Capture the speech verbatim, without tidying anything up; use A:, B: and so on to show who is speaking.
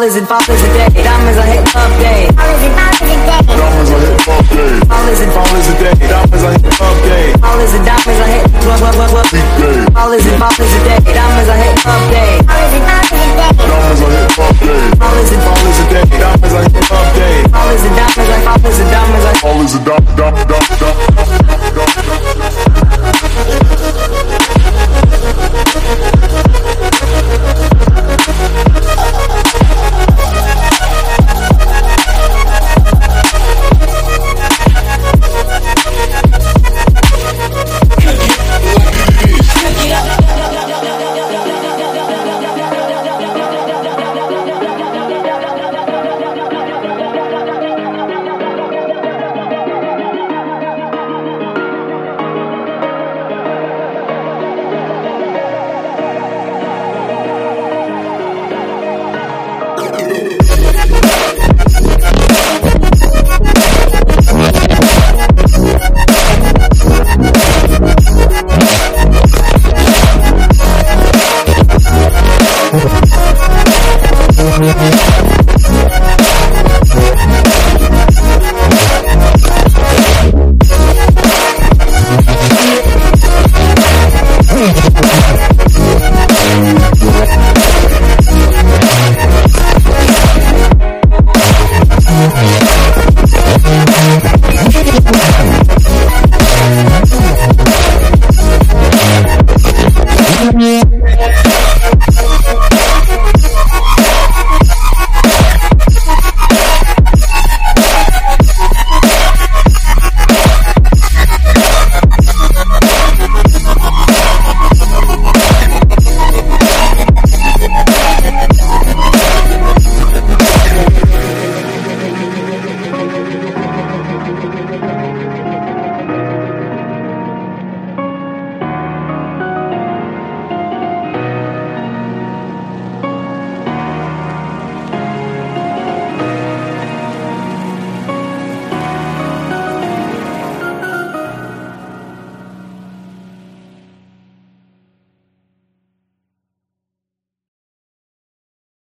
A: is it, fall is a day. Diamonds are hitting up day. Fall is it, fall is a day.
B: Diamonds are hitting up day.
A: Fall is it,
B: Fall is a day. Diamonds are hitting up day.
A: fall is it, diamonds are hitting. What what what what?
B: Big day.
A: Fall is it, fall is a day. Diamonds are hitting up day.